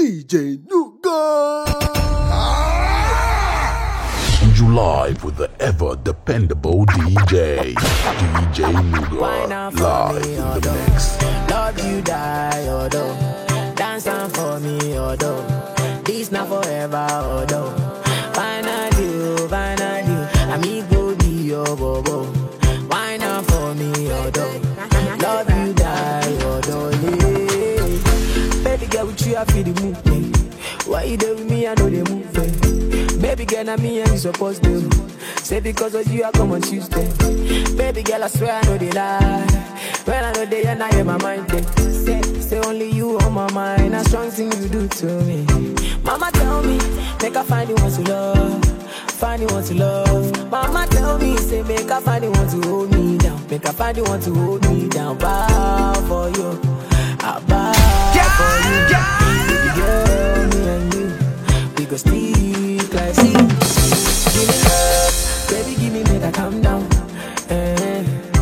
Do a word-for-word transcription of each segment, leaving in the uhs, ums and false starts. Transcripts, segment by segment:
D J Nougat. And you live with the ever dependable D J, D J Nougat, live in the mix. Love you die, although dance on for me, although this not forever, although finally, finally, amigo be your bobo. Why not for me, although love you die, although yeah. Baby girl with you, I feel the movement. Why you there with me, I know the movement. Baby girl, not me and you supposed to. Say because of you, I come on Tuesday. Baby girl, I swear I know they lie. When I know they and I in my mind they say, say only you on my mind. A strong thing you do to me. Mama tell me, make I find you want to love. Find you want to love. Mama tell me, say make I find you want to hold me down. Make I find you want to hold me down. Bow for you, I bow yeah, for you yeah. Baby girl, me and you, we go stick like see. Give me love, baby give me make I calm down eh.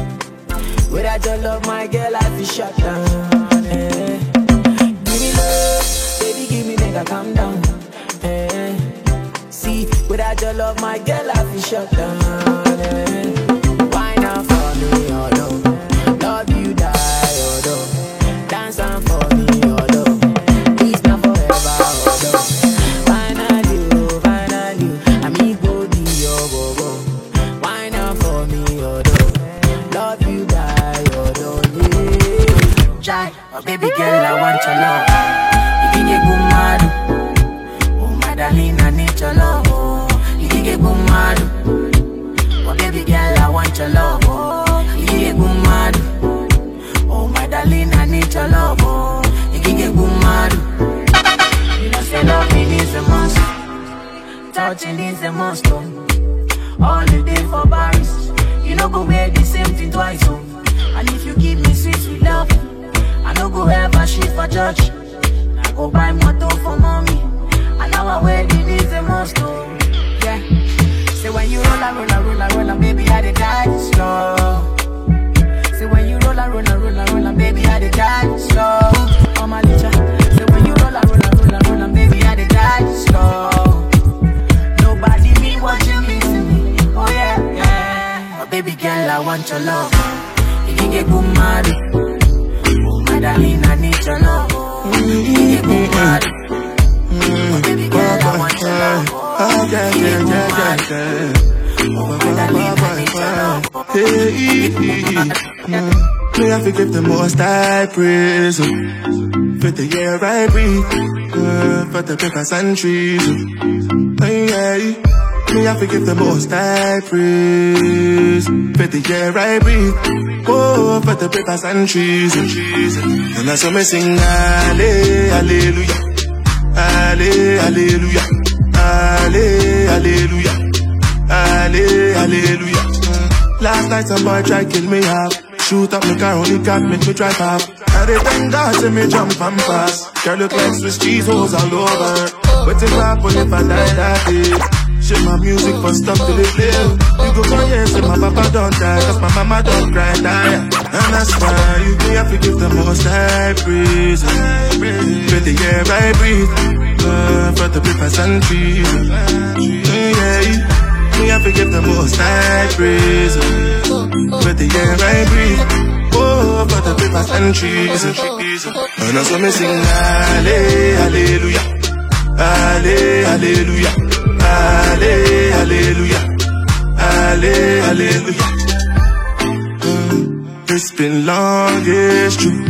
Without your love, my girl, I feel shut down eh. Give me love, baby give me make I calm down eh. See, without your love, my girl, I feel shut down eh. Why not for me, although love you die, although dance on for me, although it's not forever, although finally, oh, finally, amigo be your bobo. Why not for me, although love you die, although yeah. Jai, oh baby girl, I want your love. You can get good mad. Oh my darling, I need your love. Oh, you can get good mad. Oh baby girl, I want your love. Oh, you can get good mad. Oh my darling, I need your love. Oh, you can get good mad. You know say loving is a must, touching is a must. Oh. All the day for Paris, you know go wear the same thing twice. Oh. And if you give me sweet sweet love, I no go ever shit for church. I go buy motor for mommy, and our wedding is a must. Oh. Yeah. Say when you roll and roll and roll and roll and baby I dey die slow. Say when you roll and roll and roll and roll and baby I dey die slow. Oh my licha. Say when you roll and roll and roll and roll and baby I dey die slow. Nobody mean what you mean to me. Oh yeah, yeah. Oh baby girl, I want your love. You can get good mad. Oh my darling, I need your love. You can get good mad. Oh baby girl, I want your love. Oh yeah, yeah, yeah, yeah, yeah. Oh my darling, I need your love. Hey, may I forgive the most I praise for the air I breathe, uh, for the papers and trees. Hey, hey. May I forgive the most I praise for the air I breathe, oh, for the papers and trees. And that's what me sing, hallelujah, hallelujah, hallelujah, hallelujah. Last night some boy tried kill me half. Shoot up my car, only got make me drive off. And they thank God to me jump and pass. Girl look like Swiss cheese holes all over. Waiting for happen if I die that day. Shit my music for stuff till it play. You go for years and my papa don't die, cause my mama don't cry, die. And that's why you me have to give the most I praise. For the air I breathe, uh, for the papers and trees. Yeah. Me have to give the most I praise for the air I breathe, oh, for the papers and trees. And that's what me sing, hallelujah, hallelujah, hallelujah, hallelujah. Mm, it's been long, it's true,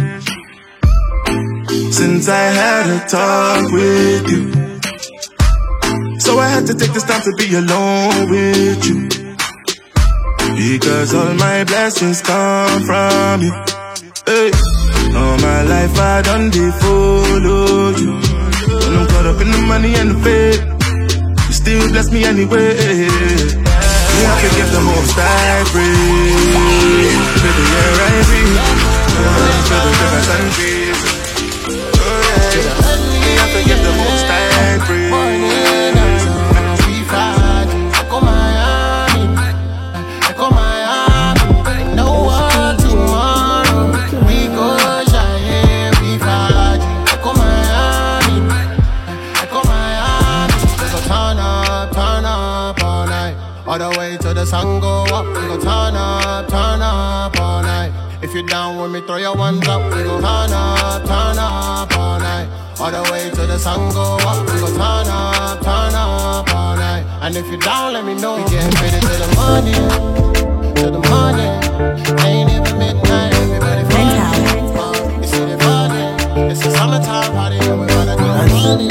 since I had a talk with you. So I had to take this time to be alone with you, because all my blessings come from you. Hey, all my life I done they follow you. When I'm caught up in the money and the fame, you still bless me anyway. Me have to give the most I praise for the air I breathe, for the rivers and trees. Oh yeah, me have to give the most I praise. when me throw your ones up, we go turn up, turn up all night. All the way to the sun go up, we go turn up, turn up all night. And if you down, let me know. We getting ready to the morning, to the morning. Ain't even midnight, everybody falling. Uh, you see the party, it's a summertime party, and we wanna do the morning.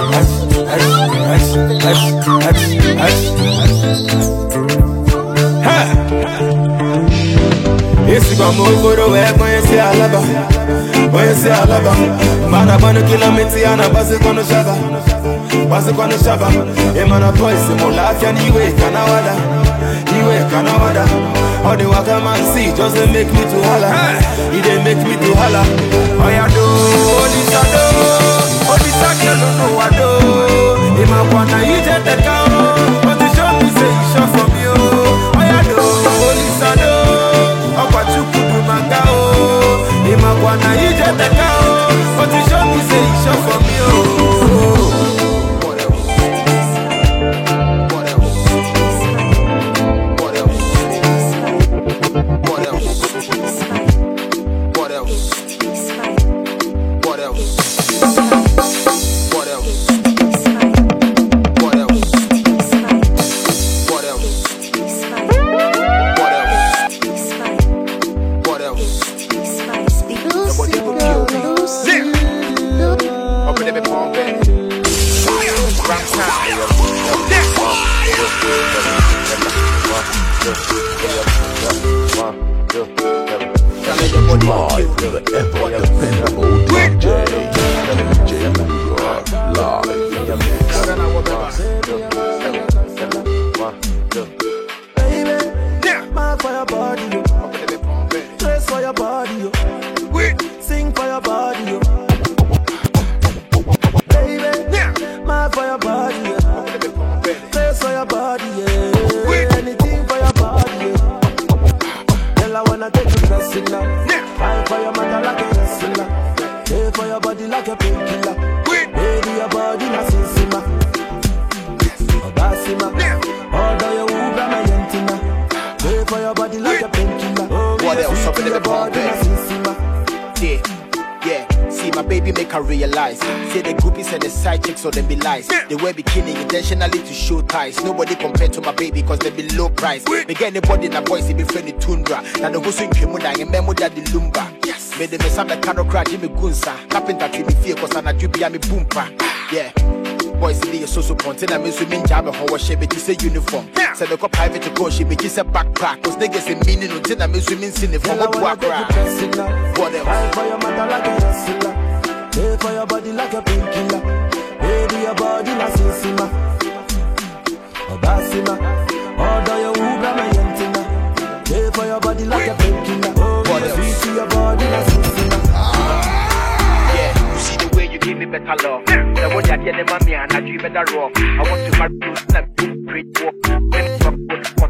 Esse amor por o é conhecer a lava, conhecer a lava. Mana bano kilomiti ana base quando chava, base quando chava. E mana boys se molafia niwe kanawada, niwe kanawada. All the waka man see just they make me to holla, he they make me to holla. Oh ya do, only sado, only sake no no ado. E ma wana ije te kao, but the show me say you shot from you. Oh ya do, only sado. Opachukudu magao, imakwana ije tekao, but you show me say you shot for me oh. What else? What else? What else? What else? What else? What else? What else? What else? What else? Live with the ever dependable D J, D J Mugler, live. Baby, mad for your body, dress for your body, sing for your body, baby, mad for your body, dress for your body, anything for your body. Girl, I wanna take you dressing now. Fight for your mother like a wrestler. Pay for your body like a painkiller. Baby, your body na sisima. Obasima. Order your Uber, my yentina. Pay for your body like a painkiller. What else up in the body? Yeah, yeah. See my baby make her realize. Say the groupies and the side chicks so them be lies. They wear bikini intentionally to show ties. Nobody compared to my baby cause they be low price. Me get anybody in a voice, they be friendly tundra. Now the go swing Kimuda and memo that the lumba. Yes. Made them some the cano crack Jimmy Gunsa. Carpenter to me fear cause I'm a jubia me boompa. Yeah. Boys see the social content and me swimming jam how she be just a uniform. Say the cop private to go she be just a backpack. Cause niggas say meaning no tin me swimming sin the form of what What else? Fight for your mother like a wrestler. Pay for your body like a painkiller. Baby, your body na sisima. Obasima. Order your Uber, my yentina. Pay for your body like a painkiller. What else? Sweet to your body na sisima. Yeah, you see the way you give me better love. The one that you're mommy and I do better rock. I want to marry you, snap you, great walk. When fuck with fuck.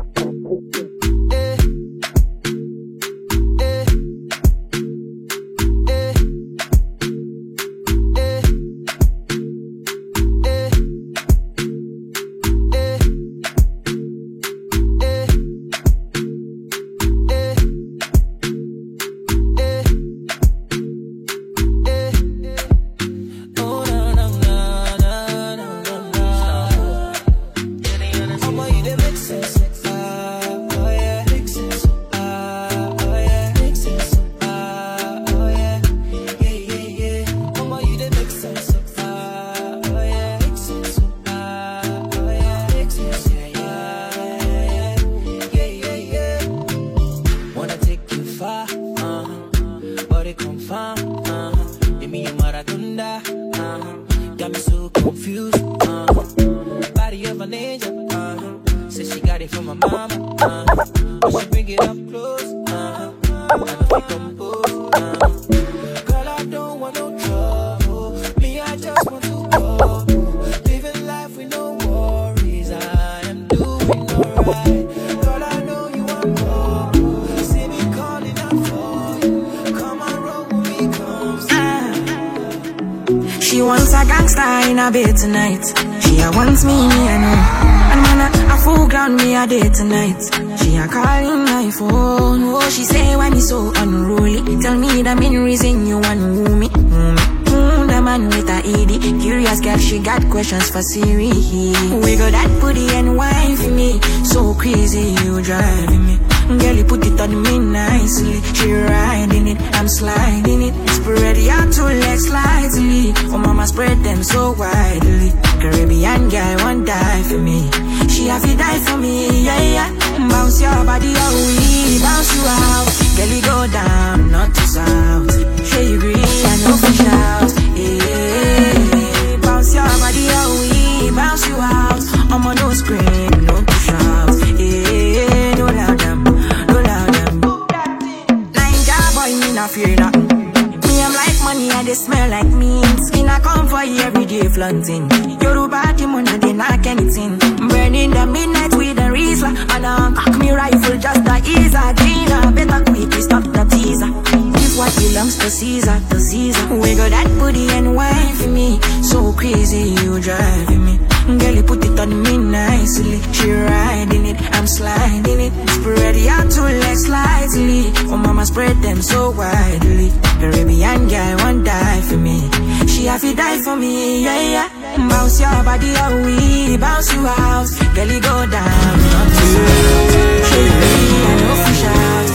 She wants a gangster in a bed tonight. She a wants me, I know. man, a full ground me a day tonight. She a calling my phone. Oh, she say why me so unruly. Tell me the main reason you want woo me. Mm, mm, the man with a E D. Curious girl, she got questions for Siri. Wiggle that booty and wine for me. So crazy, you driving me. Girl, you put it on me nicely. She riding it, I'm sliding it. Spread your two legs slightly. Oh, mama, spread them so widely. Caribbean girl won't die for me. She have to die for me, yeah, yeah. Bounce your body, oh, we bounce you out. Girl, you go down, not to south. Sure you agree, I know for shout. Yeah, bounce your body, oh, we bounce you out. I'm on no scream, no to shout. Yeah, no loud them, no loud them. Ninja boy, me not fear nothing. Me, I'm like money and they smell like me. Skin I come for you every day flaunting. Yoruba the money they knock anything. Burning the midnight with a Riesler. And I cock me rifle just the ease. Gina better quickly stop the teaser. Give what belongs to Caesar, to Caesar. Wiggle that booty and wine for me. So crazy you driving me. Girl, you put it on me nicely. She riding it, I'm sliding it. Spread your two legs slightly. Oh, mama, spread them so widely. Caribbean girl won't die for me. She have to die for me, yeah, yeah. Bounce your body, oh, we bounce you out. Girl, you go down, not to south. She really, I know for shout.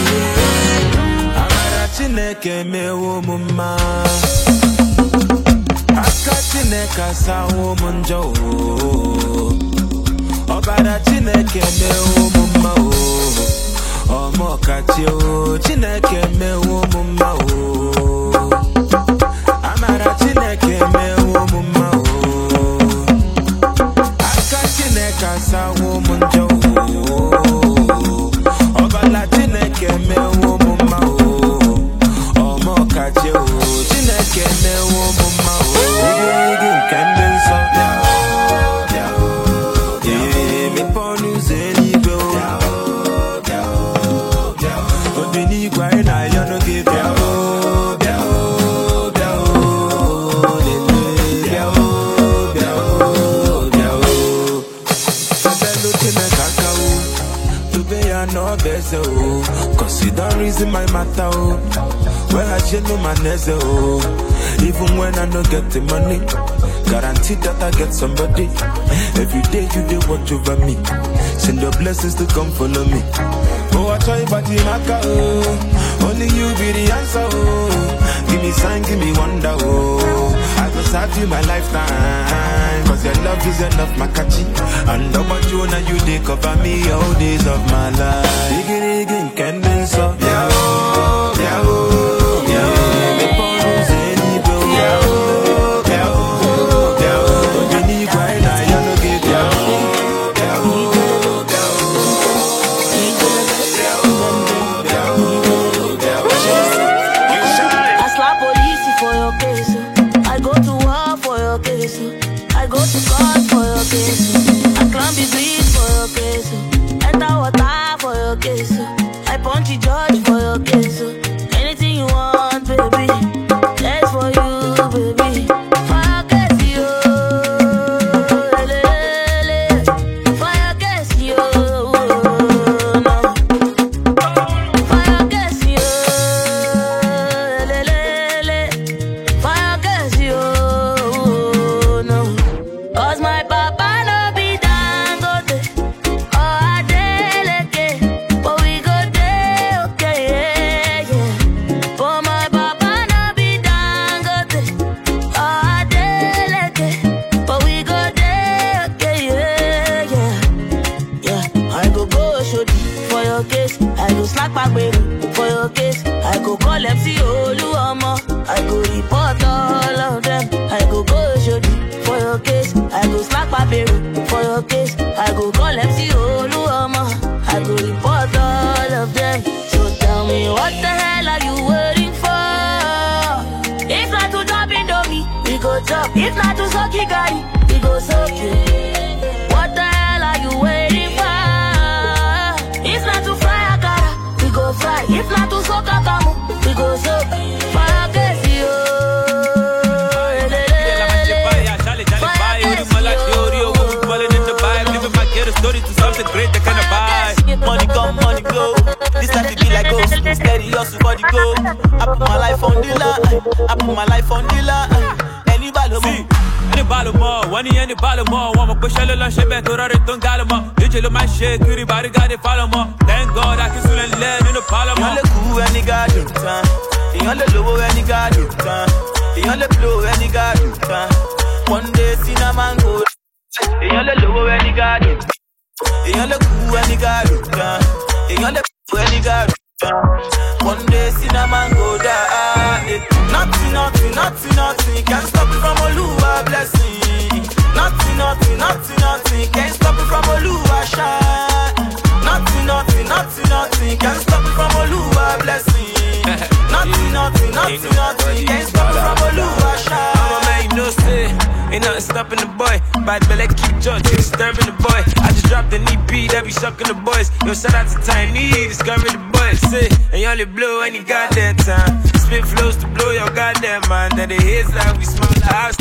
Amara chineke mewo mumma. Chineke sawo munjo. Obara chineke mewo mumma o. Omo kachi o. Chineke mewo mumma o. Amara chineke mewo mumma o. Aka chineke sawo munjo. Obara chineke mewo mumma o. Omo kachi o. Chineke mewo mumma o. Cause you don't reason my matter, oh. Well, I should know my neze, oh. Even when I don't get the money, guarantee that I get somebody. Every day you do watch over me. Send your blessings to come follow me. Oh, I try but you maka, oh. Only you be the answer, oh. Give me sign, give me wonder, oh. I will serve you my lifetime. Cause your love is enough, my catchy. And about you now you they cover me all days of my life. Diggy diggy, can be so. Yeah, oh, yeah, oh, yeah, oh. Me pon zeni bro. Yeah, oh, yeah, oh, yeah, oh. You need right now, you no give ya. Yeah, oh, yeah, oh. I slap police for your case. I go to war for your case. I go to court for your case. I climb the bridge for your case. Enter water for your case. I punch the judge for your case. Anything you want, baby. That's for you, baby. For your case, yo. For your case, yo. No. For your case, yo. For your case, yo. No. Cause my papa no be Dangote or Adeleke, but we go there, okay, yeah, yeah. But my papa no be Dangote or Adeleke, but we go there, okay, yeah, yeah, yeah. I go go show for your case, I go slack back baby for your case, I go call M C Oluomo, I go report all of them, I go go show for your case, I go slack my baby for your case, I go call M C Oluomo, I go report all of them. So tell me what the hell are you waiting for? If not to drop Indomie, we go chop. If not to suck it, guy, we go suck it. What the hell are you waiting for? If not to fry akara, we go fry. If not to suck a kamu, we go suck. For your case, yo. For your case, yo. hustle for the gold. I put my life on the line. I put my life on the line. Any balomo, any balomo, one any balomo. One more push a little shit back to the return galamo. Digital my shit, everybody got it follow more. Thank God I can still learn in the parliament. Y'all cool any guy do time. Y'all low any guy do time. Y'all blow any guy do time. One day cinnamon go. Y'all low any guy do. Y'all cool any guy do time. Y'all blow any guy do time. One day cinnamon go die. Nothing, nothing, nothing, nothing can't stop me from Oluwa blessing. Nothing, nothing, nothing, nothing can't stop me from Oluwa shine. Nothing, nothing, nothing, nothing can't stop me from Oluwa blessing. Nothing, nothing, nothing, nothing can't stop me from Oluwa shine. I'm a man, you know, say ain't nothing stopping the boy. Bad belly keep judge, you disturbing the boy. I just dropped an E P that be shocking the boys. Yo, shout out to Tiny, discover the boys. Say, and you only blow any goddamn time. Spit flows to blow your goddamn mind. Then the hits like we smell the house.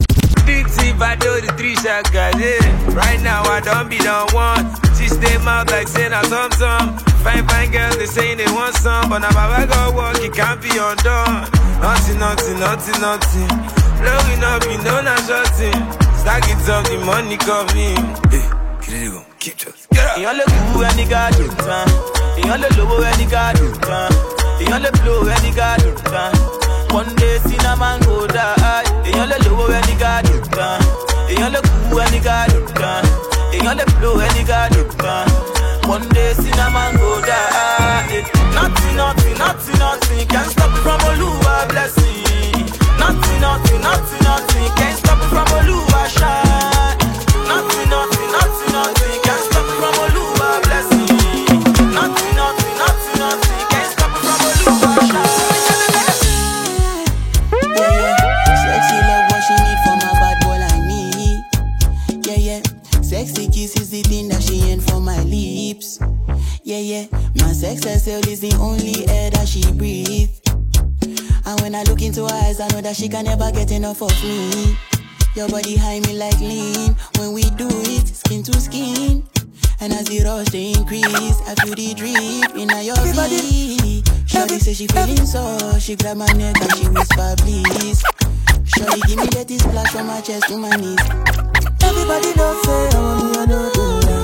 Big T, I do the three shot guys, yeah. Right now I don't be the one. She stay mouth like saying I some some. Fine, fine girls, they saying they want some. But now I go work, it can't be undone. Nothing, nothing, nothing, nothing. Blowing up, you know not shutting. Stack it up, the money coming. Hey, get it go, keep just get up. Y'all cool any guy do time. Y'all low any guy do time. Y'all blow any guy do time. One day cinnamon go die. Y'all low any guy do time. Y'all cool any guy do time. Y'all blow any guy do time. One day cinnamon go die. Nothing, nothing, nothing, nothing can't stop me from Oluwa blessing. Nothing, nothing, nothing, nothing can't stop me from Oluwa shine. Nothing, nothing, nothing, nothing can't stop me from Oluwa blessing. Nothing, nothing, nothing, nothing can't stop me from Oluwa shine. Yeah, yeah, sexy love what she need from my bad boy like me. Yeah, yeah, sexy kiss is the thing that she ain't for my lips. Yeah, yeah, my sex herself is the only air that she breathes. And when I look into her eyes, I know that she can never get enough of me. Your body high me like lean. When we do it, skin to skin. And as the rush they increase, I feel the drip in your body. Shorty say she feeling so. She grab my neck and she whisper please. Shorty give me that splash from my chest to my knees. Everybody don't say I want me, I don't do that.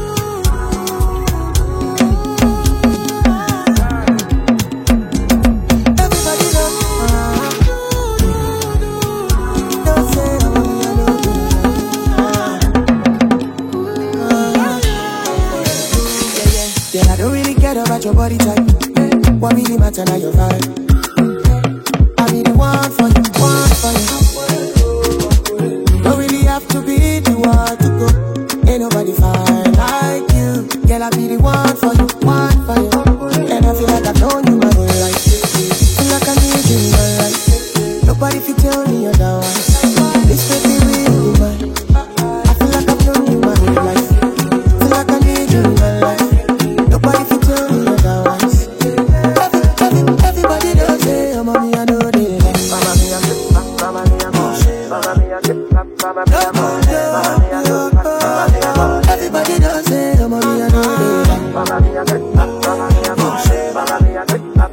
About your body type, what really matter now your vibe? I be the one for you, one for you. Don't really have to be the one to go. Ain't nobody fine like you. Girl, I be the one for you, one for you. And I feel like I've known you my whole life. Feel like I need you in my life. Nobody fi tell me otherwise. This baby really mine. I feel like I've known you my whole life. Feel like I need you in my life. Nobody fi tell me otherwise. Every, every, everybody does say, oh mommy, I know they like. Mama mia, mama mia, mama mia, mama mia, everybody does say, oh mommy, I know they like. Mama mia, mama mia, mama mia,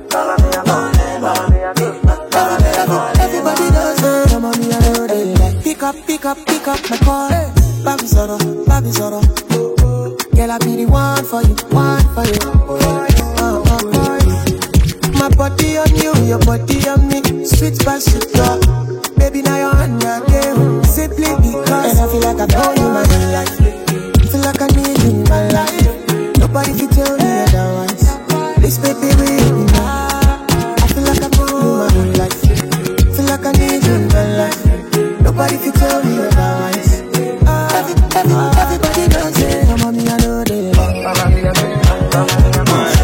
everybody does say, oh mommy, I know they like. Pick up, pick up, pick up my call. Baby Zoro, baby Zoro. Girl, I be the one for you, one for you. Oh, oh, oh. My body on you, your body on me. Sweet by sweet talk. Baby, now you're on your game. Simply because. And I feel like I've known you my whole life. Feel like I need you in my life. Nobody can tell me otherwise. This baby really mine. I feel like I've known you my whole life. Feel like I need you in my life. Nobody can tell me otherwise. Every, every, everybody does it. Oh, mommy, I know they like. Mama mia, mama mia,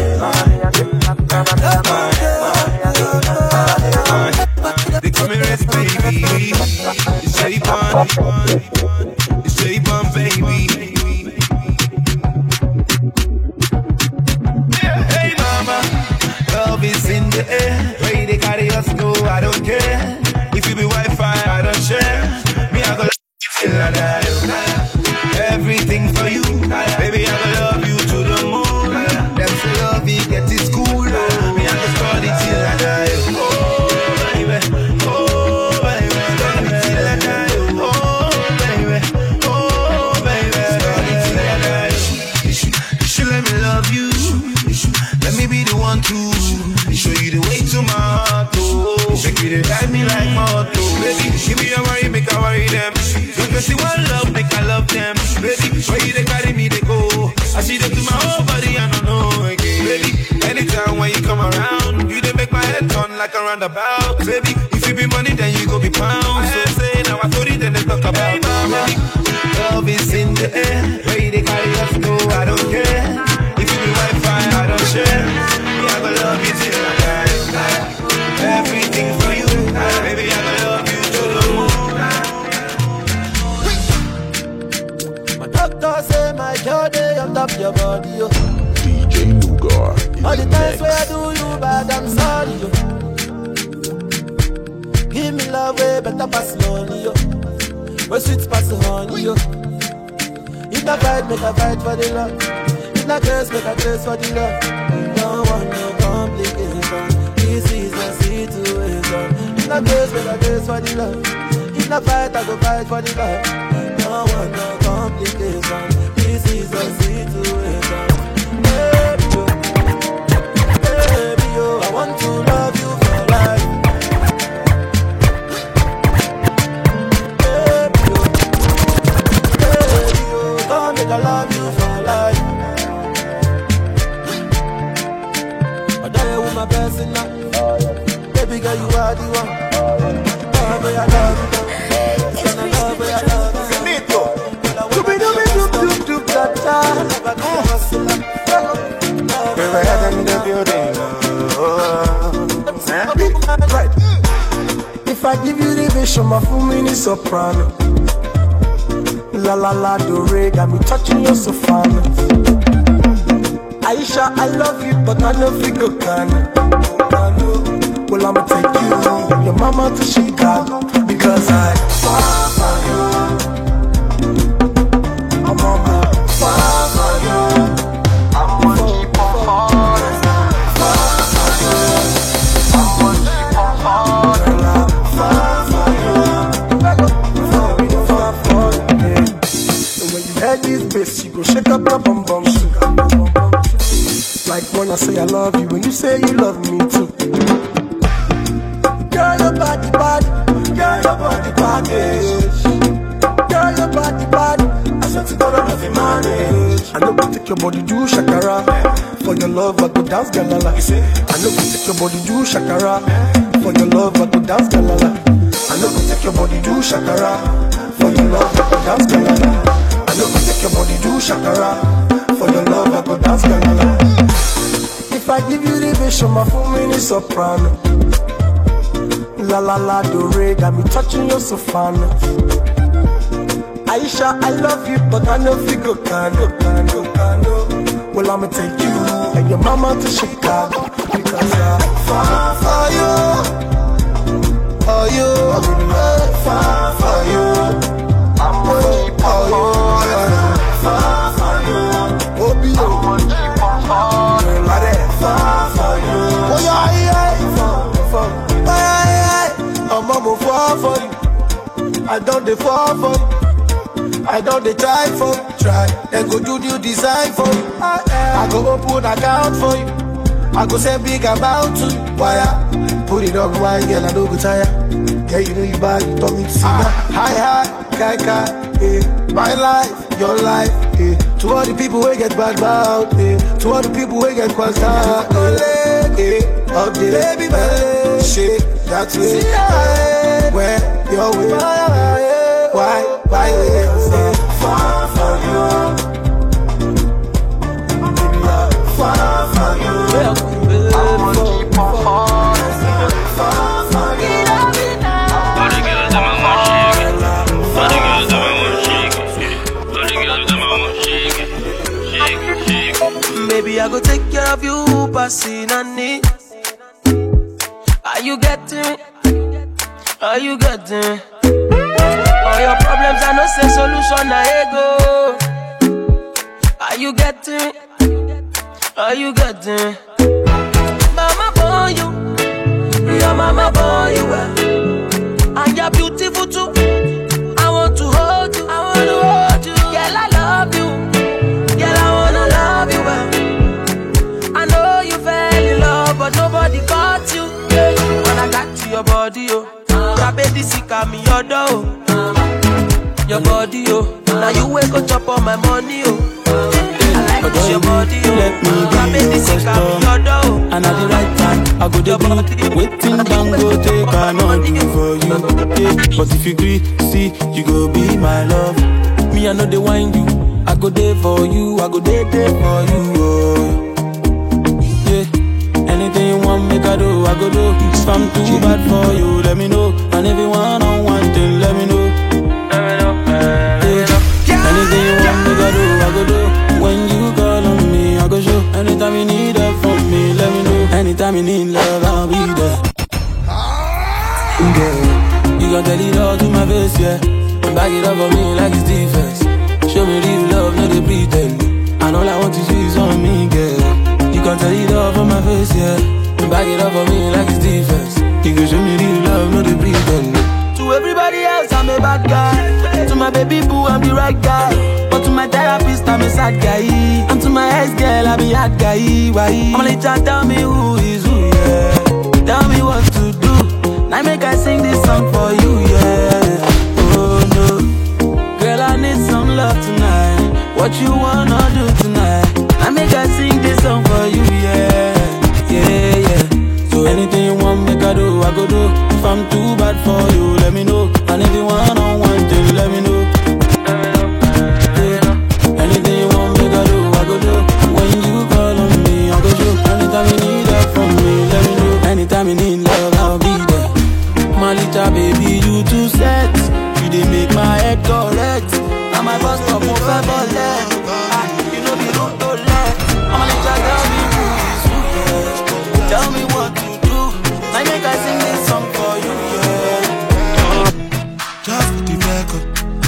they call me Rest Baby. It's J-Bun. It's J-Bun, baby. Hey, mama, love is in the air. Way they carry us go, I don't care. If you be Wi-Fi, I don't share. Me, I go till I die. Everything for you, baby, I go love you to the moon. That's the love you get is cool. Me, I go marry them. Because she want love, make I love them. Baby, where you they carry me, they go. I see them to my whole body, I don't know again. Baby, anytime when you come around, you they make my head turn like a roundabout. Baby, if you be money, then you go be pounds. So say now I told you, then they talk about. Hey, mama, love is in the air. Where you they carry us, no, I don't care. If you be Wi-Fi, I don't share. Me, I gonna love you till I die. Everything for you, baby, I gonna love you to the moon. My doctor say my journey on top your body, yo. D J Nugar. All the times where I do you bad, I'm sorry, yo. Give me love way better pass money, yo. Where sweet pass the honey, yo. If I fight, make a fight for the love. If I curse, make a curse for the love. No one, no complication. This is the situation. If I curse, make a curse for the love. If I fight, I go fight for the love. No one, no complication. This is the situation. Baby, yo, baby, yo, I want to love you for life. Baby, yo, baby, yo, come make I love you for life. I die with my best in life. Baby girl, you are the one. Oh, baby, I love you. It's I love you, I love you. We're ahead in the building. Right. If I give you the vision, my full mini soprano. La la la do re, got me touching your soprano. Aisha, I love you, but I know figure can. Well, I'ma take you and your mama to Chicago because I fall for you. I'm on my fall for you. I'm gonna keep on falling. Fall for you. I'm gonna keep on falling. Fall for you. Fall me to fall for you. So when you hear this bass, you go shake up your bum bum. Like when I say I love you, when you say you love me too. Girl, your body bad. Girl, your body package. Girl, your body bad. I said to God, I love you manage. I know you take your body do shakara. For your love, I go dance galala. I know you take your body do shakara. For your love, I go dance galala. I know you take your body do shakara. For your love, I go dance galala. I know you take your body do shakara. For your love, I go dance galala. If I give you the vision, my full mini soprano. La la la do re, got me touching your soprano. Aisha, I love you, but I know figure can. Well, I'ma take you and your mama to Chicago because I fall for you. Oh, you, I fall for you. I'm gonna keep on falling. Fall for you. Oh, be I'm gonna keep on falling. Fall for you. Oh, yeah, yeah, fall for you. I'm gonna fall for you. I don't dey fall for you. I don't dey try for you. Try, then go do the design for you. I go open account for you. I go say big amount to you. Why I put it on wine, girl, I don't go tire. Yeah, you know you bad, you told me to see that. Hi, hi, kai, kai, eh. My life, your life, eh. To all the people who get bad mouth, eh. To all the people who get constant, eh. Eh. Up there, baby, baby, shake that way. Where your way? Why, why, why? Far for you. Baby, I'm far for you. I wanna keep on falling. Far for you. All the girls that I want shake it. All the girls that I want shake it. All the girls that I want shake it. Shake it, shake it. Baby, I go take care of you, passing on it. Are you getting me? Are you getting? All your problems are no say solution, I go. Are you getting? Are you getting? Mama born you, your mama born you well, and you're beautiful too. I want to hold you, I want to hold you. Girl, I love you, girl, I wanna love you well. I know you fell in love, but nobody caught you. When I got to your body, oh, your baby sick at me your door. your body, oh. Now you wake up chop on my money, oh. I like this your body, oh. Let me be your customer. And at the right time, I go to be waiting down, go take another for you. Yeah. But if you agree, see, you go be my love. Me, I know they wind you. I go there for you, I go there, there for you, oh. Yeah. Anything you want, make I do, I go do. If I'm too bad for you, let me know. And if you want on one thing, let me know. Yeah. Anything you want, make I do, I go do. When you call on me, I go show. Anytime you need help from me, let me know. Anytime you need love, I'll be there. Yeah. You gon' tell it all to my face, yeah. Back it up for me like it's defense. Show me real love, no they pretend. And all I want to see is on me, girl. You gon' tell it all for my face, yeah. Back it up for me like it's defense. You can show me real love, no they pretend. To everybody else, I'm a bad guy. To my baby boo, I'm the right guy. But to my therapist, I'm a sad guy. And to my ex-girl, I'm a hard guy. Why? I'm gonna let you tell me who is who, yeah. Tell me what to do. Now make I sing this song for you, yeah. Oh no, girl, I need some love tonight. What you wanna do tonight? Now make I sing this song for you, yeah. Yeah, yeah. So anything you want, make I do, I go do. If I'm too bad for you, let me know. And if you want on one thing, let me know. Yeah. Anything you want, make I do, I go do. When you call on me, I go show. Anytime you need help from me, let me know. Anytime you need love, I'll be there. My little baby, you too set. You did make my head correct. Now my boss stop for five or less. You know the road to left. I'm a little girl, be who is who, yeah. Tell me what to do. Now make I sing this song for you, yeah. Just the record.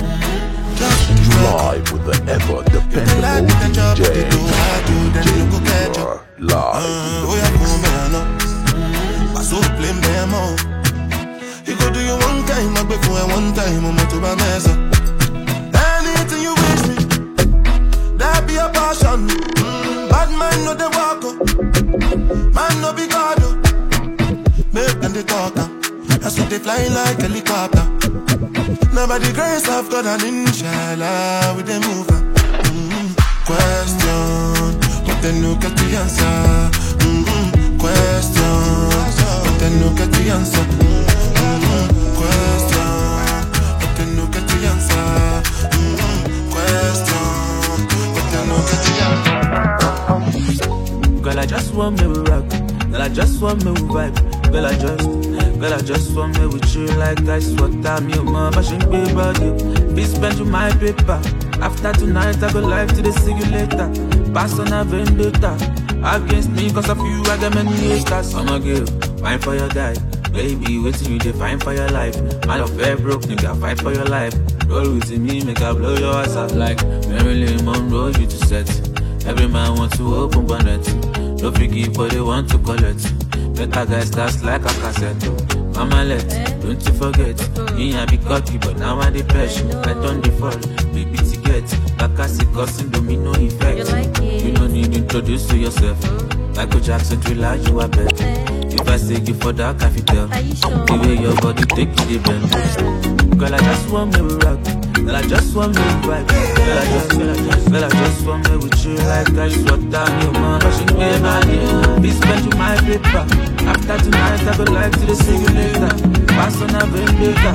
Live with the ever dependable D J. D J Nugar. Live. Oh yeah, come on, I so blame them all. You go do you one time, I be for one time, I'm to my mess up. Anything you wish me, that be a passion. Mm, bad man no they walk up, man no be God up. Make them they talk up, that's what they fly like helicopter. Never the grace of God and inshallah with them move. Mm-hmm. Question, but then look at the answer. Mm-hmm. Question, but then look at the answer. Mm-hmm. Question, but then look at the answer. Mm-hmm. Question, but then look at the answer. Girl, I just want me to rock. Girl, I just want me to vibe. Girl, I just, girl, I just want me with you like ice water. Me, my passion, baby, body. Please spend you my paper. After tonight, I go live to the see you later. Pass on a vendetta against me, cause of you, I got many haters. I'm a girl, fine for your guy. Baby, waiting you define for your life. Man of fair broke, nigga, fight for your life. Roll with me, make I blow your ass out like Marilyn Monroe, you to set. Every man wants to open bonnet. Don't forgive, but they want to collect. Better guys, that's like a cassette. Mama let, don't you forget. Me I be cocky, but now I depression. I don't default, baby to get. Like I see causing domino effect. You don't need to introduce to yourself. Michael Jackson thriller, you are better. If I say you for that, I can tell. The way your body take it, the bend. Girl, I just want me to rock. Girl, I just want me to vibe. Girl, I just, girl, I just, girl, I just want me with you like ice water. Your mom, passion, baby, please spend you my paper. After tonight, I go live to the see you later. Pass on a vendetta.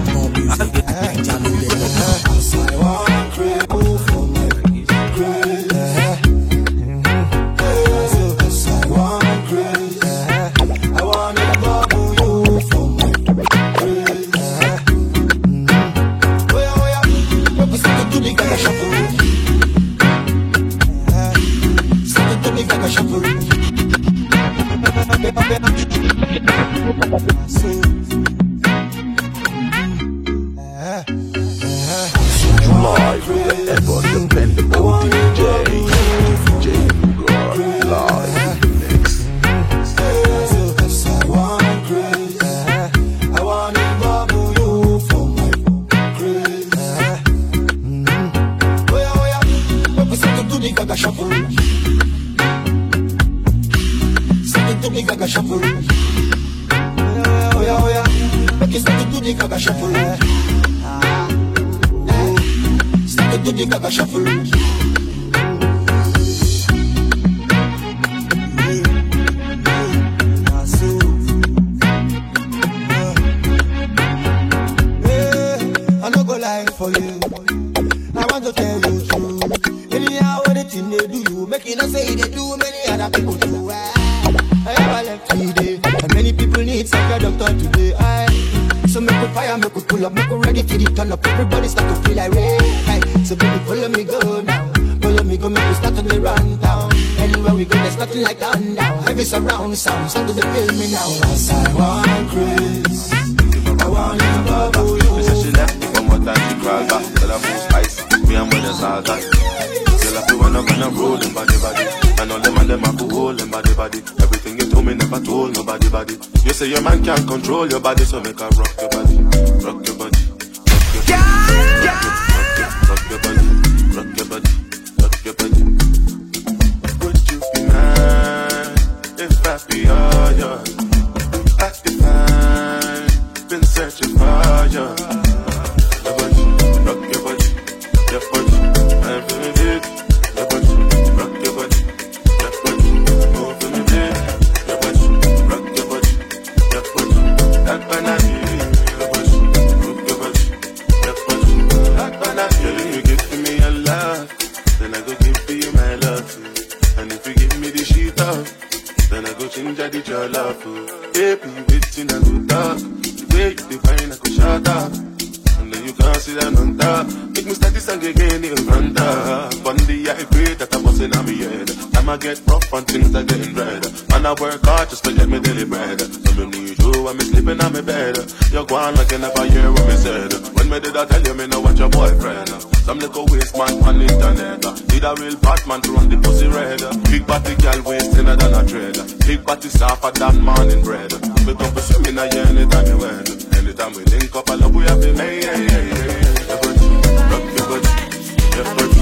I want crazy for my crazy. Live with the ever dependable D J. D J Nugar. Live in the mix. I want crazy. I want to bubble you for my crazy. Oh yeah, oh yeah. Represent to the Gaga Shuffle. Send to the Gaga Shuffle. Oh yeah, oh yeah. Make it send to the Gaga Shuffle. do the gaga shuffle. I no go lie for you. I want to tell you true. Anyhow, anything they do, you make it not say they do. Many other people do. I ever left today, and many people need some doctor today. I so make a fire, make a pull up, make a ready for the turn up. Everybody start to feel like rain. Aye. So baby, follow me go now. Follow me go, make we start to the run down. Anywhere we go, there's nothing like down down. Heavy surround sound, start to feel me now. Cause I want Chris, I want you, bubble you. She said she left me from what time she crawled back. Tell her full spice, me and when it's all that. Tell her when I'm gonna roll in body body. And all them and them have to hold in body body. Everything you told me never told nobody body. You say your man can't control your body, so make her rock your body, rock your body, rock your body, rock your body, rock your body, rock your body. Would you be mine if I be all yours? I define, been searching for you. Your body, rock your body, your body, I'm feeling it. Your body, rock your body, your body, I'm feeling it. Your body, rock your body, your body, that banana, your body, rock your body, your body, that banana. You give me your love, then I go give you my love too. And if you give me the shit up, then I go change I did your love too. Baby, waiting I go talk. The way you define I go shut up. And then you can't sit down on top. Make me start this song again, you run up. One day I agree that I'm busting on me head. Time I get rough and things are getting red. And I work hard just to get me daily bread. So me need you when me sleeping on me bed. You're gone like you never hear what me said. When me did I tell you me know what your boyfriend? Some little waste man on the internet. Need a real Batman to run the pussy red. Big body girl wasting thinner than a trade. Big body softer than morning bread. We come for swimming a year anytime you wed. Anytime we link up, I love we have to make. Hey, hey, hey, hey. Your body, rock your body, your body,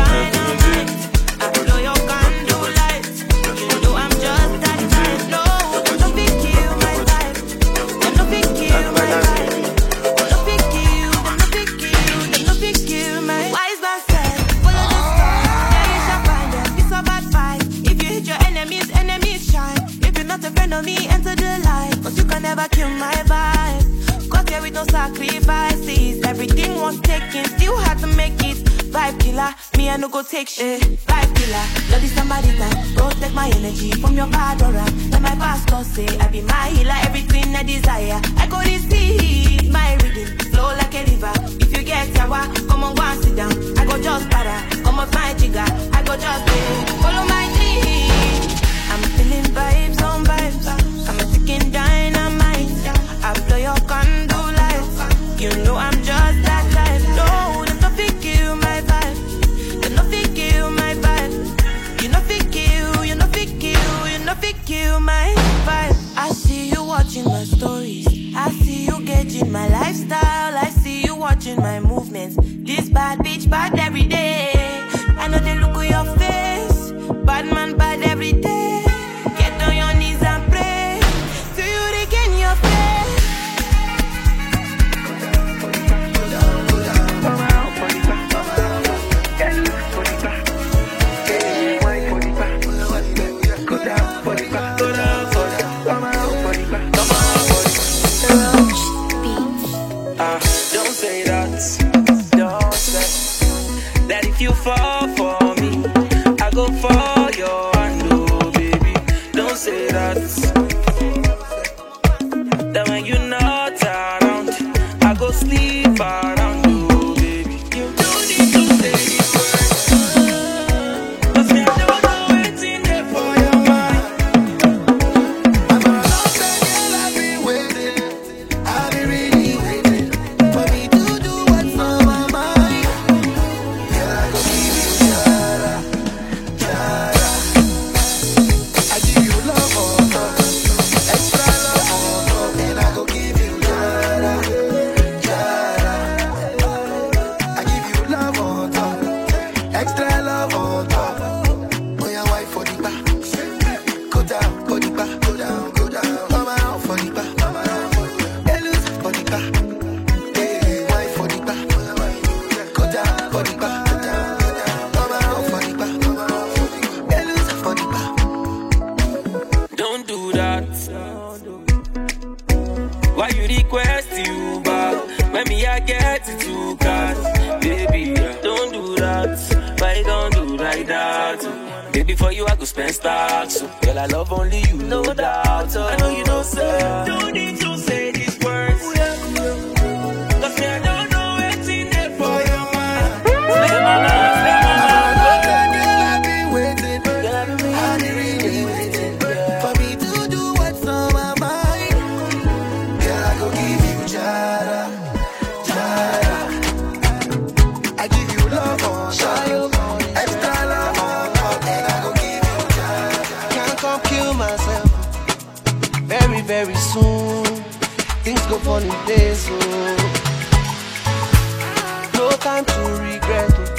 I blow your candle lights. You know I'm just that type. No, don't be kill my vibe. Don't be kill my vibe. Don't be kill, don't be kill, don't be kill my. Wise man said, follow the star. Yeah, you shall find them. It's a bad fight. If you hit your enemies, enemies shine. If you're not a friend of me, enter the light. Cause you can never kill my vibe. Got here with no sacrifices. Everything was taken, still had to make it. Vibe killer, me I no go take shit. Vibe killer, bloody somebody time. Protect my energy from your bad aura. Let my pastor say I be my healer. Everything I desire, I go receive. My rhythm flow like a river. If you get sour, come on go and sit down. I go just para, come on find jigger. I go just go, follow my dream. I'm feeling vibes on vibes. I'm a ticking dynamite. I blow your candle lights. You know I'm just that type. No, there's nothing kill my vibe. There's nothing kill my vibe. You nothing kill, you nothing kill, you nothing kill my vibe. I see you watching my stories. I see you gauging my lifestyle. I see you watching my movements. This bad bitch bad every day. I know they look at your face. Bad man bad every day. Get on your knees and pray. Do you regain your faith? Don't say that, don't say that if you fall for me, I go for your Baby, for you I go spend stacks. So, girl, I love only you, no doubt. So, I know you don't say, don't need to say these words. Cause me, I don't know what's in there for your mind. Slay my life, slay my life. Girl, I've been waiting. Girl, I've been really waiting for me to do what's on my mind. Girl, I go give you jara, jara. I give you love on child, extra love on top, and I go give you jara. Can't come kill myself. Very, very soon, things go fall in place. Oh, no time to regret. Oh.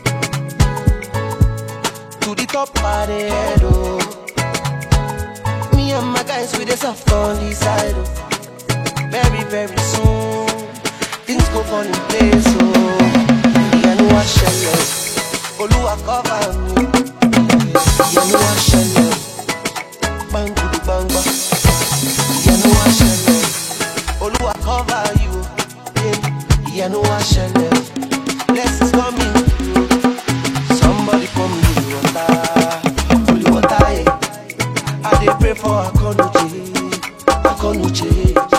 To the top of the head. Oh, me and my guys with the soft on the side. Oh, very, very soon, things go fall in place. Oh, yeah, no I shall love. Oluwa cover me. Yeah, no I shall love. Bang to the bang bang. Yeah, no I shall love. Oluwa cover you. Yeah, yeah, no I shall love. Blessings coming. Somebody come with you water. Holy water, yeah. I dey pray for Akonuche. Akonuche.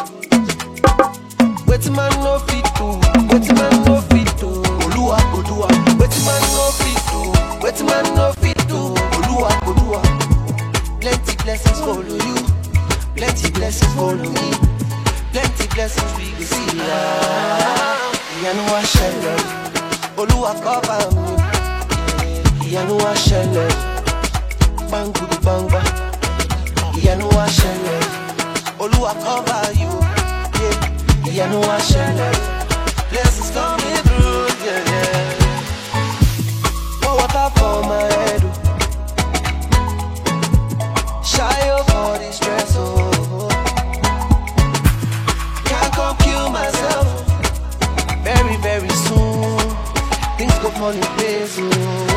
Wetin man no fit do. Wetin man no fit do. Oluwa go do am. Wetin man no fit do. Wetin man no fit do. Oluwa go do am. Plenty blessings follow you. Plenty blessings follow me. Plenty blessings we go see. Ah, yeah, no I shall love. Oluwa cover me. Yeah, no I shall love. Bang to the bang bang. Yeah, no I shall love. Oluwa cover you. Yeah, yeah, no I shall love. Blessings coming through. Yeah, yeah. Pour water for my head. Shy for the stress. Oh, can't come kill myself. Very, very soon, things go fall in place. Oh,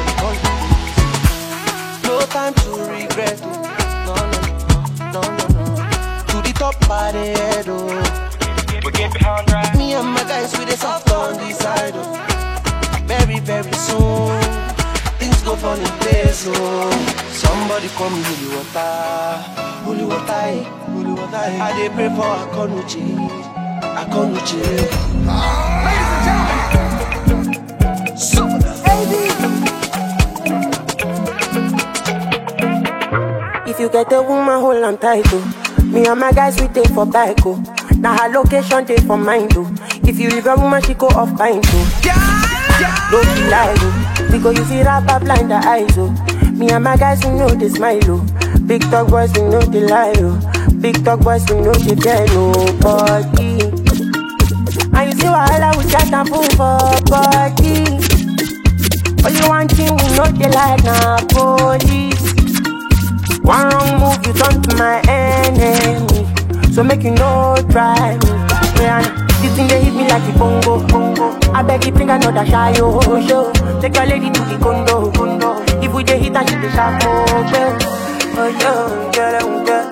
no time to regret. Oh, no, no, no, no, no. To the top of the head. Oh, we get behind right. Me and my guys with the soft on the side. Oh, very, very soon, things go fall in place. Oh, somebody come holy water, holy water, holy water. I dey pray for Akonuche, Akonuche. Ladies and gentlemen, super baby. If you get a woman, hold on tight. Oh. Me and my guys we take for bike. Oh. Now her location take for mine. Oh. If you leave a woman, she go off pint. Oh. Don't be lie. Oh. Because you see rapper blind the eyes. Oh. Me and my guys, we know they smile, oh. Big talk boys, we know they lie, oh. Big talk boys, we know they tell nobody. And you see while I was just a fool for body. Only one thing we know they like now, police. One wrong move, you turn to my enemy. So make you no try me. Yeah, this thing they hit me like a bongo, bongo. I beg you bring another shy, oh, show. Take your lady to the condo, condo. If we dey hit and she dey sharp, oh, girl. Oh, yo, girl, girl.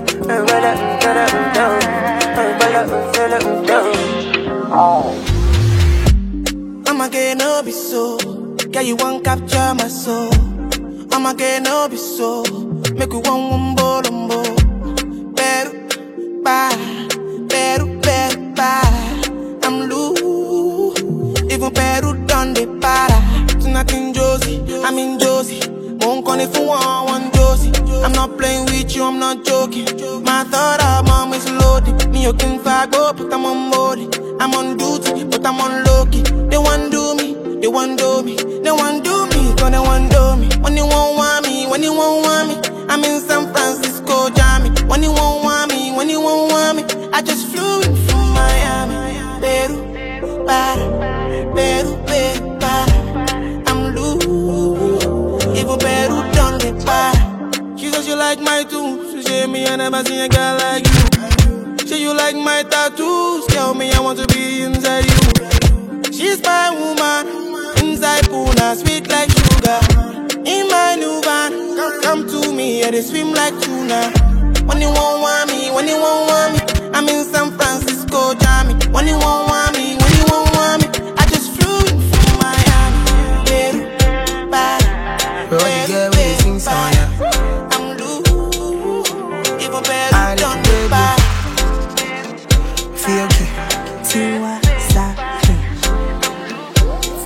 Oh, I'ma get no be so. Yeah, you won't capture my soul. I'ma get no be so. Make you one wumbo lumbo. Beru, bye. Beru, beru, bye. I'm loose. Even Peru done the para. Tonight in Josie, I'm in Josie. Won't call if you want one Josie. I'm not playing with you, I'm not joking. My thought of mom is loaded. Me you can fag up, but I'm on body. I'm on duty, but I'm on low-key. They want do me, they want do me. They want do me, cause they want do me. When you won't want me, when you won't want me. I'm in San Francisco, Jammy. When you won't want me, when you won't want me. I just flew in from Miami. Peru, para, Peru, Peru, para. I'm loose. Even Peru done the para. She says you like my tunes. She say me I never seen a girl like you. Say you like my tattoos. Tell me I want to be inside you. She's my woman. Inside Puna, sweet like sugar. In my new van, come, come to me, yeah, they swim like tuna. When you won't want me, when you won't want me. I'm in San Francisco, Jammy. When you won't want me, when you won't want me. I just flew in from Miami. Peru, para, Peru, Peru, para.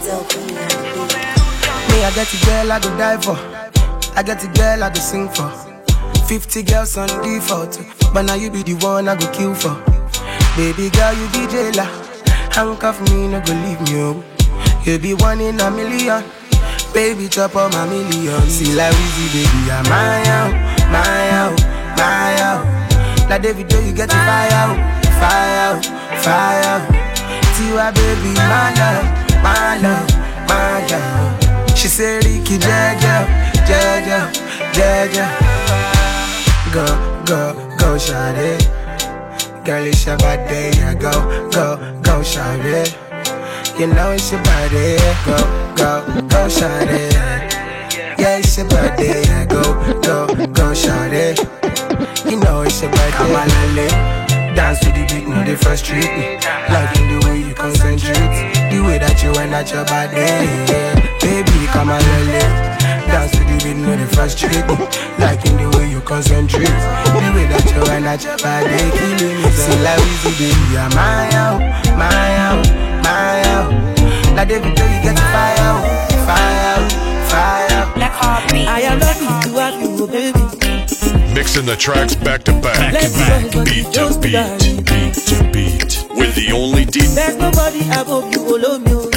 Me, I get a girl I go die for. I get a girl I go sing for. Fifty girls on default, but now you be the one I go kill for. Baby girl, you be jailer. Handcuff me, no go leave me, oh. You be one in a million. Baby, chop on my million. See like Weezy, baby, I'm my out, my out, my out. Like David, you get the fire out, fire out, fire out. Tiwa, baby, my love, my love, my love. She said, Ricky, Jaja, Jaja, Jaja. Go, go, go, shawty. Girl, it's your body, yeah. Go, go, go, shawty. You know it's your body, yeah. Go, go, go, shawty. Yeah, it's your body, yeah. Go, go, go, shawty. You know it's your body. Come on, Lale. Dance to the beat, no, they frustrate me. Liking the way you concentrate, the way that you went at your body, yeah. Baby, come on, Lale. Dance to the beat, no, they frustrate me. Liking the way you concentrate, the way that you went at your body, killing me. See like Weezy, baby, I'm my out, my out, my out. Like David, you get the fire out, fire out, fire out. Like heartbeat. I am lucky to have you, baby. Mixing the tracks back to back, back, beat to beat, beat to beat, with the only D J. There's nobody above you, all of you.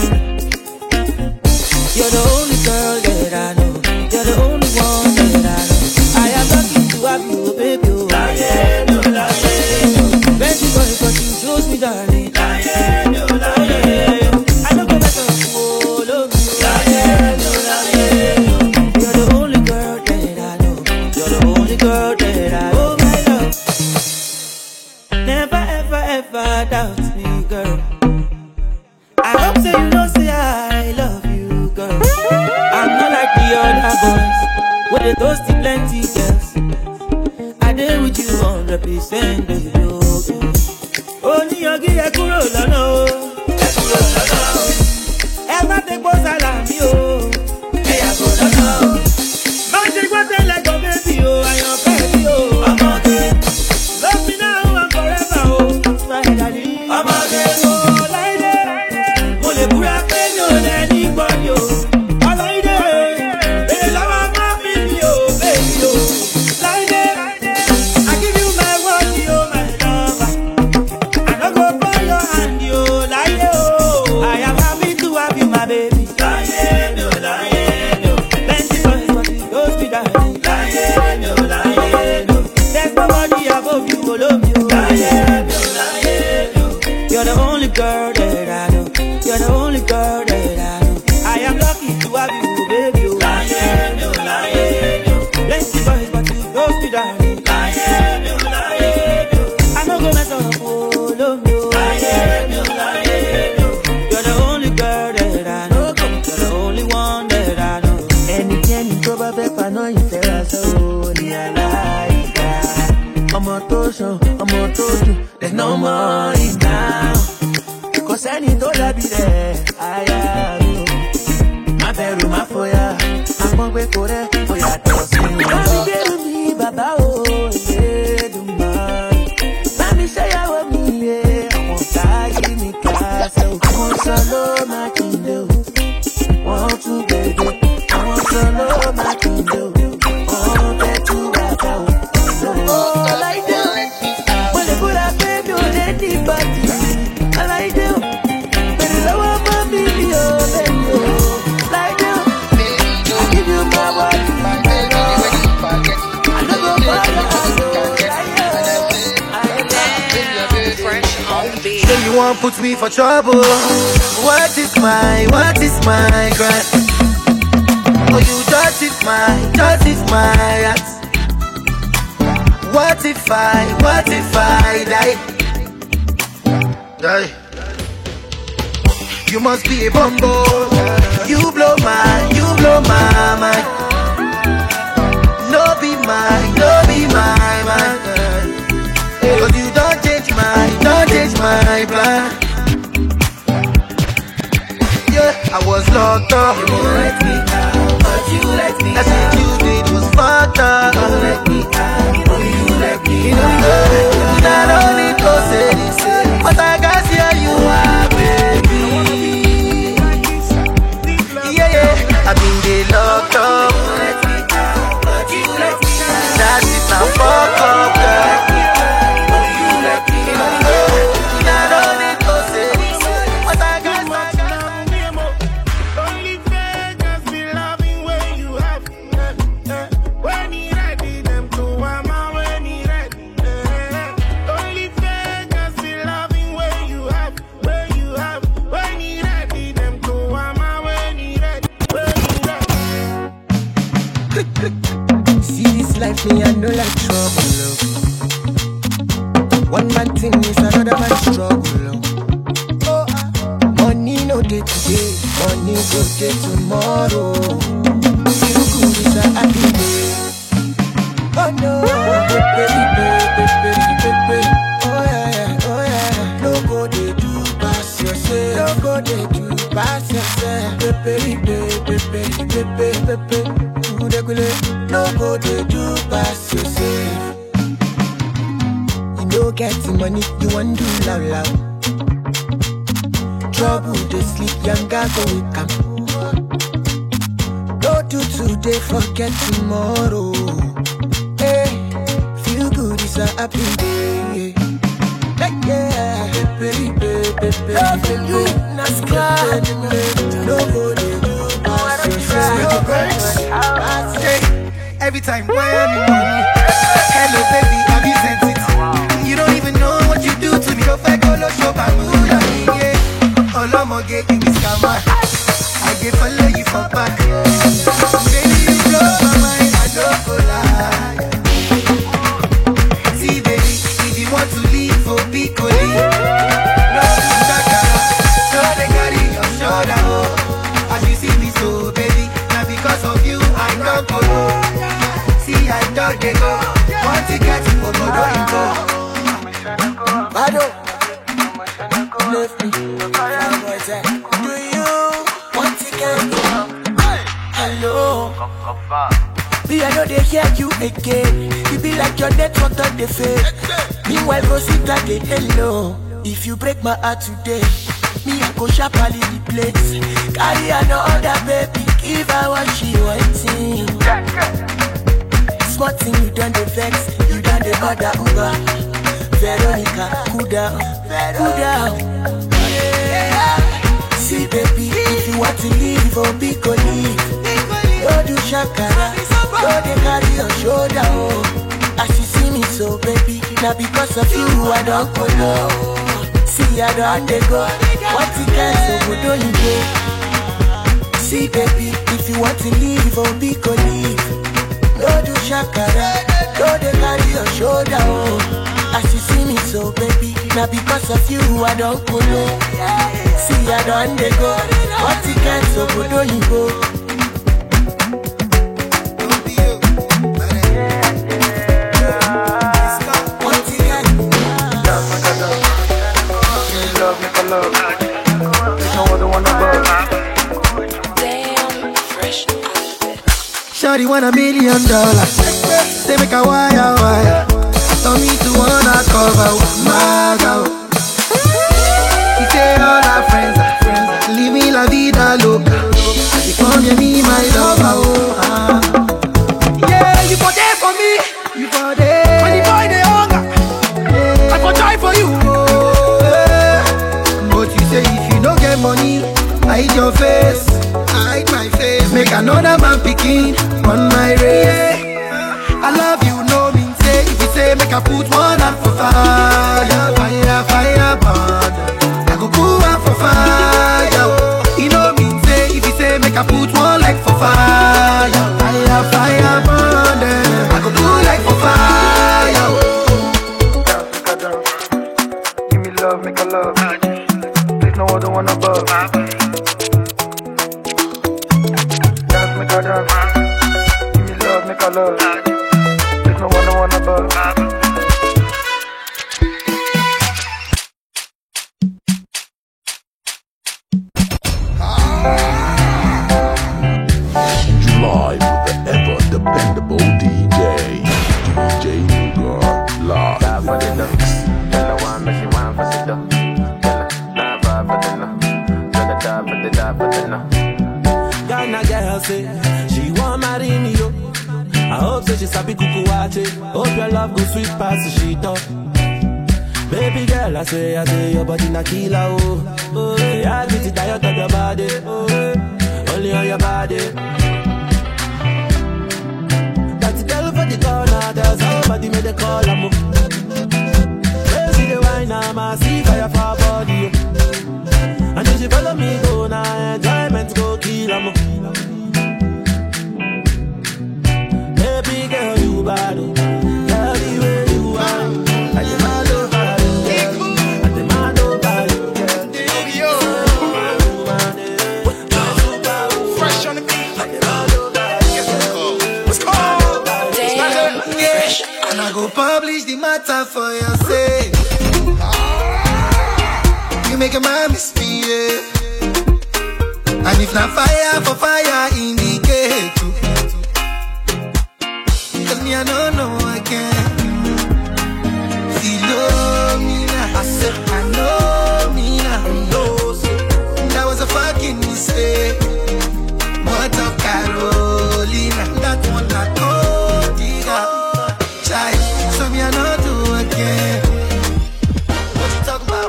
You're the only girl that I know. You're the only one that I know. I am lucky to have you, baby. Oh. Lie, no, lie, no. Plenty boys, but you chose me, darling. Lie, no, lie, no. I don't go back to all of you. Lie, no, lie, no. You're the only girl that I know. You're the only girl that I know. Oh, my love. Never, ever, ever doubt me, girl. I hope so you know, say I love you, girl. I'm not like the other boys, with the toasty plenty girls. I did with you one hundred percent, baby. Only you get a kuro lano, a kuro lano. Ever take boss alarm, yo. Hey, I go lano. Magic what they like a baby, oh, I am baby, oh. I'm okay. Love me now and forever, oh. My daddy, I'm okay, oh, like that. Mole pura peño de anybody, oh. You're the only girl that I know. You're the only girl that I know. I am lucky to have you, baby. Lying, no, lying, no. Plenty boys, but you don't be darling. Lying, no, lying, no. I know go mess up, oh, love you. Lying, no, lying, no. You're the only girl that I know. You're the only one that I know. Anything you go back, I know you say I so near like that. I'm a tosho, I'm a tosho. There's no more in now. Cause I need to be there. I am. My bedroom, my foyer. I'm on way for it. For your tossing. Come get me, Baba. Oh, yeah, do man. Let me say I want me, yeah. I want to give me castle. I want solo, my kingdom. Want to baby. I want solo, my kingdom. Want that to back out. Oh, like that. When they put a baby on the body. I like them, but it's all about me, oh, baby, oh. Like them, I give you my body, my love. I don't go far, I go. So you won't put me for trouble. What is my, what is my crime? Oh, you touch it, my, touch it, my heart. What if I, what if I die? Die. You must be a bumbo. You blow my, you blow my mind. No be mine, no be my mind. Cause you don't change my, don't change my plan. Yeah, I was locked up. You won't let me out, but you let me out. That's what you did was fucked up. You won't let me out, but you let me out. Not only cause it is, but I got here you are, baby. Me I know like trouble, love. One man thing is another man's struggle, love. Oh, uh, money no day today, money go day tomorrow. Feel good is a happy day. Oh no, baby, baby, baby, baby. Oh yeah, yeah, oh yeah. No go they do pass yourself. No go they do pass yourself. Baby, baby, baby, baby, baby. No go they do pass yourself. You no get the money, you want do loud loud. Trouble they sleep, younger go wake up. Go do today, forget tomorrow. Hey, feel good, it's a happy day. Like yeah, baby, baby, baby, loving you, Nascar. No go they do pass yourself. Every time when I'm in money, hello baby, have you sent it? You don't even know what you do to me. Don't fake all the show, but good on me, yeah. All I'm gonna get in this camera. I get follow you for back. Baby, you blow my mind, I don't go lie. See baby, if you want to leave for Piccoli, no shaka, no they carry your shoulder. As you see me so baby, now because of you I don't go low. See I don't they go, want to get to go, go don't go. Bado, left me, do you want to get go? Hello, me I know they hear you again. You be like your network on the fade. Meanwhile Rosita they hello. If you break my heart today, me I go sharply the place. Carry another baby, give her what she wanting. Smart thing you done the vex, you done the other Uber. Veronica, cool down, cool down. Yeah. See baby, if you want to leave, for big or leave. Don't do shakara, don't they carry your shoulder. Oh. As you see me so baby, now because of you I don't go low. See I don't they go, what you can so good don't you go. See baby, if you want to leave, for big or leave. Don't do shakara, don't they carry your shoulder. Oh. As you see me so baby, now because of you I don't go low. See I don't they go, what you can so good don't you go. Shawty want a million dollars. They make a wire wire. Tell me to wanna cover my girl. He say all our friends are friends. Leave me la vida loca. You come near me, my lover. Oh, ah. Yeah, you for there for me. You for there. When the boy they hunger, yeah. I for try for you. Oh, yeah. But you say if you don't get money, hide your face. Hide my face. Make another man picking on my race. I love you, no mean say. If you say make I put one hand for fire, fire, fire, burn. I go put one for fire. You know mean say. If you say make I put one leg for fire, fire, fire, burn. I go put leg for fire. Give me love, make a love. There's no other one above. Dance, make a dance. Give me love, make a love. There's no one, no one above. Live with the ever dependable D J, D J Nuga, live. Die for the love, tell her one, but she want for the love. Tell her, nah, vibe for the love. Tell her, die for the, die for the love. Ghana girl say she want marry me yo. I hope say she sabi kuku wache. Hope your love go sweet past the sheet up. Baby girl, I say, I say your body na killer oh. Oh, yeah, I get it tired of your body. Oh, only on your body. That's the girl for the corner. There's somebody made a call. I'm crazy the wine, I'm a see fire for her body. And if she follow me go now, enjoyment go kill em. Baby girl, you bad oh. matter for your sake. You make a man miss me, yeah. And if not fire for fire, indicate too. Cause me I don't know I can. Feel me now. I said I know me now. That was a fucking mistake. What up, Carolina? That one I told you. Child, so me I know do again. What you talk about?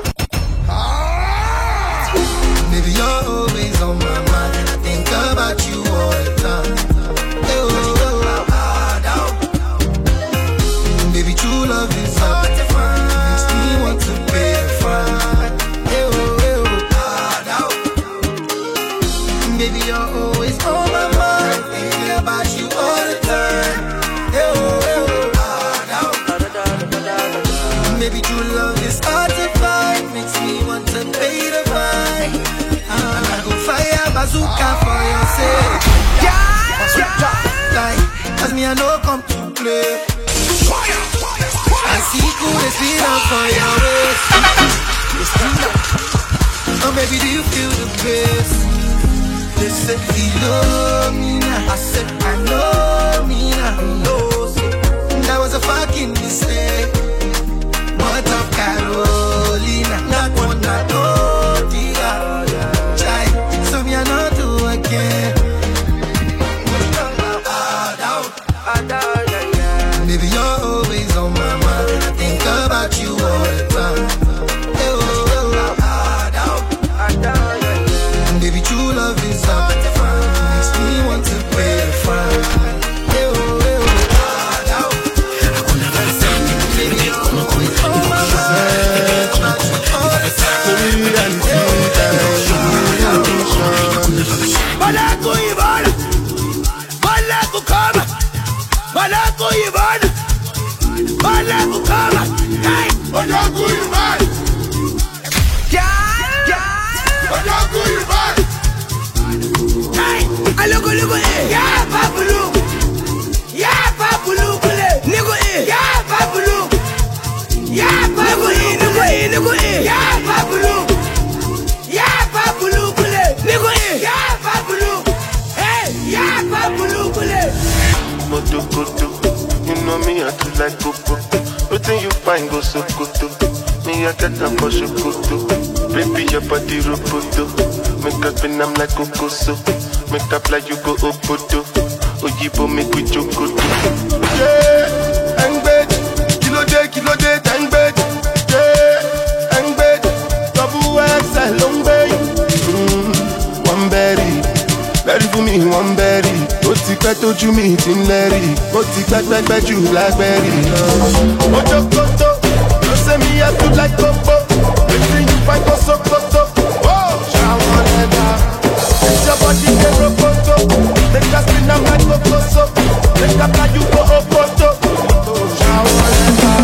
Maybe you're always on my mind. I think about you all the time. Hey, oh, oh, oh. Maybe true love is hard to find. Makes me want to pay a fine. Hey, oh, hey, oh. Maybe you're always on my mind. Thinking about you all the time. Hey, oh, hey, oh. Maybe true love is hard to find. Makes me want to pay the fine. I go fire bazooka for your sake. Yeah, yeah. Cause me I know come to play. I see cool as feel out for your waist. Oh baby, do you feel the bass? They said feel me now. I said I know me now. That was a fucking mistake. What up, Carolina? That one I told you. Child, so me I know do again. Maybe you're always on my mind. I think about you all the time. Hey, oh, oh, oh. Maybe true love is hard to find. Makes me want to pay the fine. Hey, oh, oh, oh. Maybe you're always on my mind. All the time. Malaco Ivana, Malaco Kama, Malaco Ivana, Malaco Kama, hey, Malaco Ivana, yeah, yeah, Malaco Ivana, hey, alogo logo eh, yeah, babulu, yeah, babulu kule, nigo eh, yeah, babulu, yeah, babulu, nigo eh, nigo eh, yeah, babulu, yeah, babulu kule, nigo eh, yeah, babulu, hey, yeah, babulu kule. Moto koto, you know me I too like popo. Nothing you find go so koto. Me I get a for shokoto. Baby your body roboto. Make up and I'm like kokoso. Make up like you go opoto. Oyibo make we chokoto. Yeah, and bed, kilo day, kilo day, and bed. Yeah, and bed, double X long bed. Mm, one berry, berry for me, one berry. Ó ti pẹ́ tójú mi ti ń lẹ́rì. Ó ti pẹ́pẹ́pẹ́ jù blackberry. Ojo koto, you say me I too like popo. Wetin you find go so koto. Oh, shower leather. It's your body dey roboto. Make us spin am like kokoso. Make up like you go opoto. Oh, shower leather.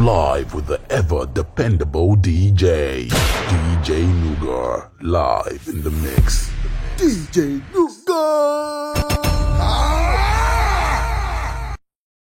live with the ever dependable D J. D J Nugar, live in the mix. D J Nugar!